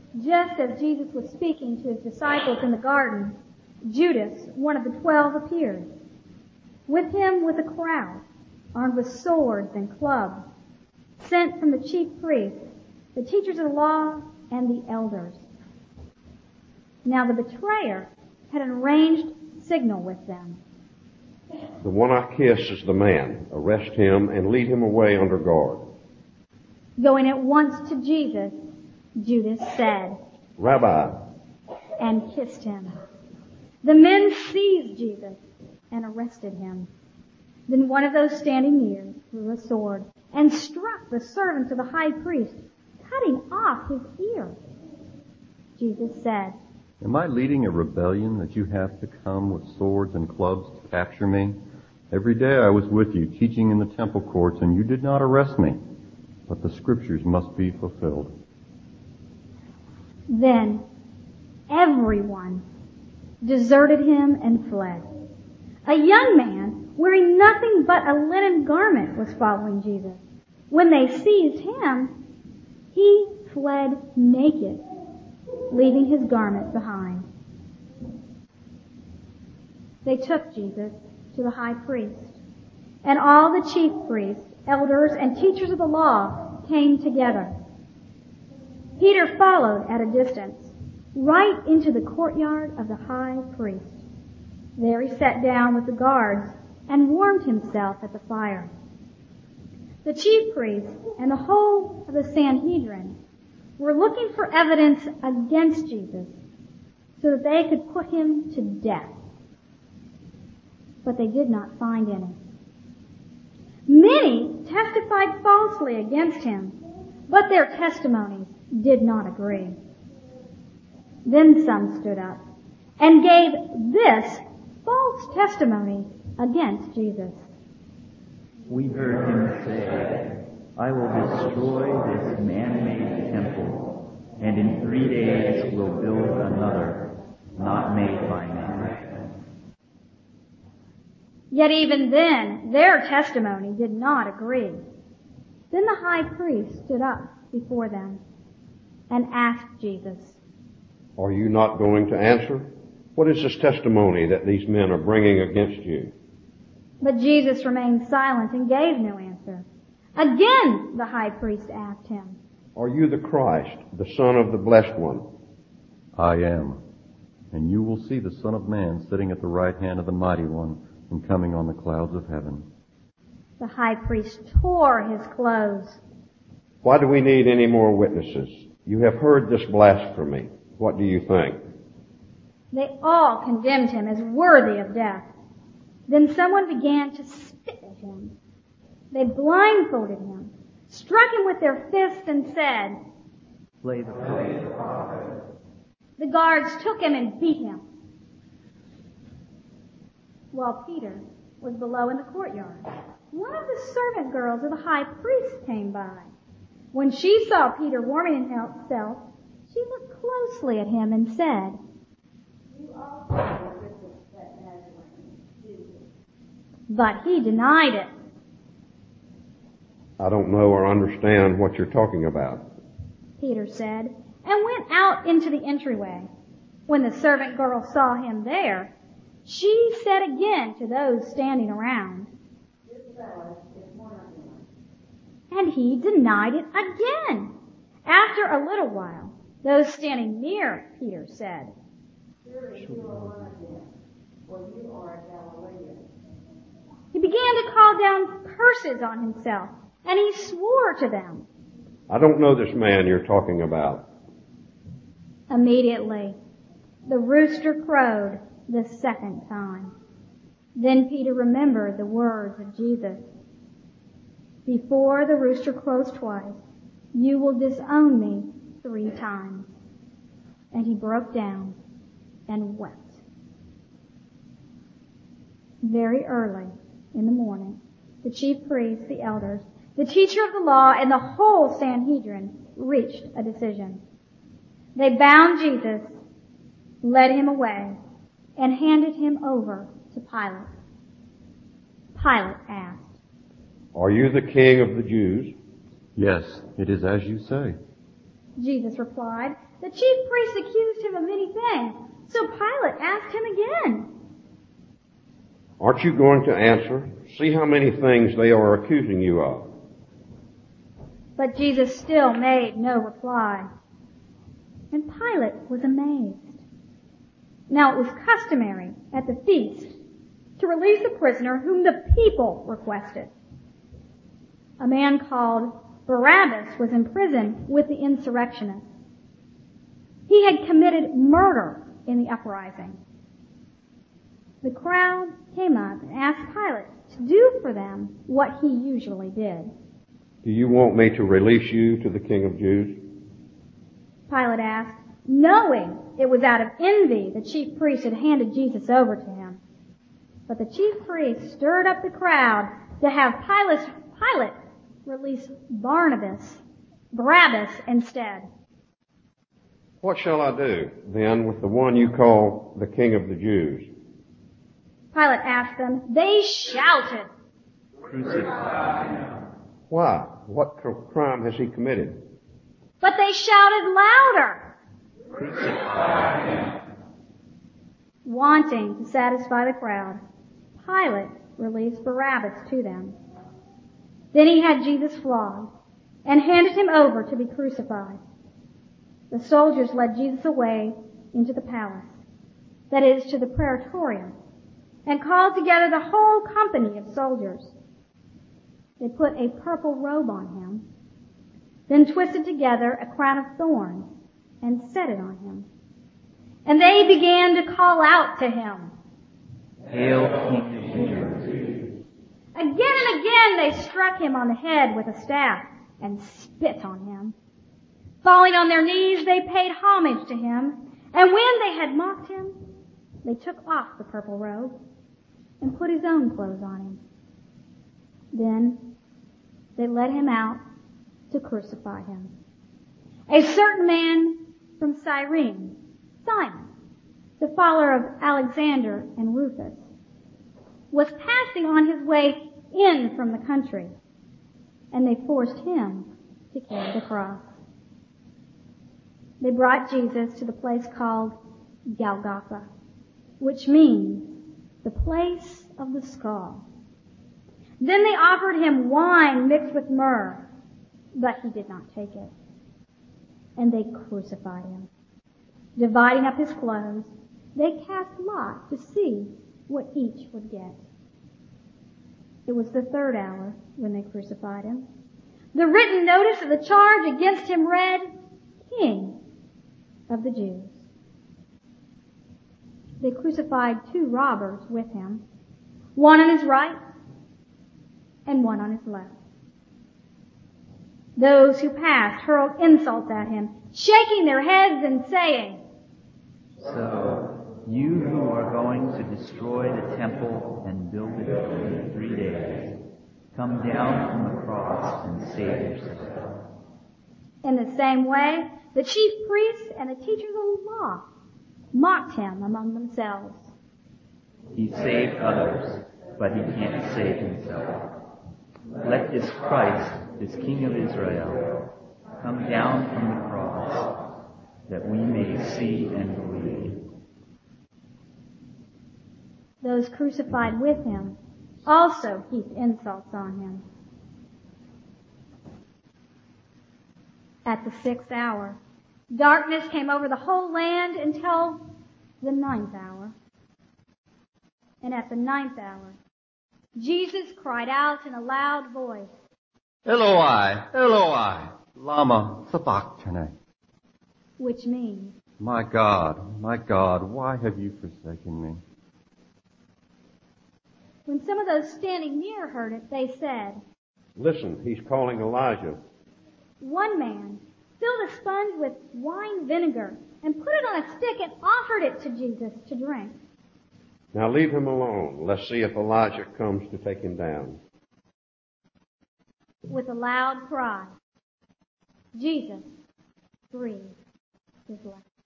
Just as Jesus was speaking to his disciples in the garden, Judas, one of the 12, appeared. With him was a crowd, armed with swords and clubs, sent from the chief priests, the teachers of the law, and the elders. Now the betrayer had an arranged signal with them. The one I kiss is the man. Arrest him and lead him away under guard. Going at once to Jesus, Judas said, Rabbi, and kissed him. The men seized Jesus and arrested him. Then one of those standing near drew a sword and struck the servants of the high priest, cutting off his ear. Jesus said, Am I leading a rebellion that you have to come with swords and clubs to capture me? Every day I was with you, teaching in the temple courts, and you did not arrest me. But the scriptures must be fulfilled. Then everyone deserted him and fled. A young man wearing nothing but a linen garment was following Jesus. When they seized him, he fled naked, leaving his garment behind. They took Jesus to the high priest, and all the chief priests, elders, and teachers of the law came together. Peter followed at a distance, right into the courtyard of the high priest. There he sat down with the guards and warmed himself at the fire. The chief priests and the whole of the Sanhedrin were looking for evidence against Jesus so that they could put him to death. But they did not find any. Many testified falsely against him, but their testimonies did not agree. Then some stood up and gave this false testimony against Jesus. We heard him say, I will destroy this man-made temple, and in 3 days will build another, not made by man. Yet even then, their testimony did not agree. Then the high priest stood up before them and asked Jesus, are you not going to answer? What is this testimony that these men are bringing against you? But Jesus remained silent and gave no answer. Again, the high priest asked him, are you the Christ, the Son of the Blessed One? I am. And you will see the Son of Man sitting at the right hand of the Mighty One and coming on the clouds of heaven. The high priest tore his clothes. Why do we need any more witnesses? You have heard this blasphemy. What do you think? They all condemned him as worthy of death. Then someone began to spit at him. They blindfolded him, struck him with their fists, and said, Slay the prophet. The guards took him and beat him, while Peter was below in the courtyard. One of the servant girls of the high priest came by. When she saw Peter warming himself, she looked closely at him and said, You also are with that Nazarene, Jesus. But he denied it. I don't know or understand what you're talking about, Peter said, and went out into the entryway. When the servant girl saw him there, she said again to those standing around, This fellow is one of them. And he denied it again. After a little while, those standing near Peter said, Surely you are one of them, for you are a Galilean. He began to call down curses on himself, and he swore to them. I don't know this man you're talking about. Immediately, the rooster crowed the second time. Then Peter remembered the words of Jesus. Before the rooster crows twice, you will disown me 3 times. And he broke down and wept. Very early in the morning, the chief priests, the elders, the teacher of the law, and the whole Sanhedrin reached a decision. They bound Jesus, led him away, and handed him over to Pilate. Pilate asked, Are you the king of the Jews? Yes, it is as you say. Jesus replied. The chief priests accused him of many things. So Pilate asked him again. Aren't you going to answer? See how many things they are accusing you of. But Jesus still made no reply. And Pilate was amazed. Now it was customary at the feast to release a prisoner whom the people requested. A man called Barabbas was in prison with the insurrectionists. He had committed murder in the uprising. The crowd came up and asked Pilate to do for them what he usually did. Do you want me to release you to the King of Jews? Pilate asked, knowing it was out of envy the chief priests had handed Jesus over to him. But the chief priests stirred up the crowd to have Pilate release Barabbas instead. What shall I do, then, with the one you call the King of the Jews? Pilate asked them. They shouted, Crucify him. Why? What crime has he committed? But they shouted louder, Crucify him. Wanting to satisfy the crowd, Pilate released Barabbas to them. Then he had Jesus flogged and handed him over to be crucified. The soldiers led Jesus away into the palace, that is, to the praetorium, and called together the whole company of soldiers. They put a purple robe on him, then twisted together a crown of thorns and set it on him. And they began to call out to him, Hail, King of the Jews. Again and again they struck him on the head with a staff and spit on him. Falling on their knees, they paid homage to him, and when they had mocked him, they took off the purple robe and put his own clothes on him. Then they led him out to crucify him. A certain man from Cyrene, Simon, the follower of Alexander and Rufus, was passing on his way in from the country, and they forced him to carry the cross. They brought Jesus to the place called Golgotha, which means the place of the skull. Then they offered him wine mixed with myrrh, but he did not take it. And they crucified him. Dividing up his clothes, they cast lots to see what each would get. It was the third hour when they crucified him. The written notice of the charge against him read, King of the Jews. They crucified 2 robbers with him, one on his right and one on his left. Those who passed hurled insults at him, shaking their heads and saying, So, you who are going to destroy the temple and build it in 3 days, come down from the cross and save yourself. In the same way, the chief priests and the teachers of the law mocked him among themselves. He saved others, but he can't save himself. Let this Christ, this King of Israel, come down from the cross, that we may see and believe. Those crucified with him also heaped insults on him. At the 6th hour, darkness came over the whole land until the 9th hour. And at the 9th hour, Jesus cried out in a loud voice, Eloi, Eloi, lama sabachthani. which means, My God, why have you forsaken me? when some of those standing near heard it, they said, Listen, he's calling Elijah. One man filled a sponge with wine vinegar and put it on a stick and offered it to Jesus to drink. Now leave him alone. Let's see if Elijah comes to take him down. With a loud cry, Jesus breathed his last.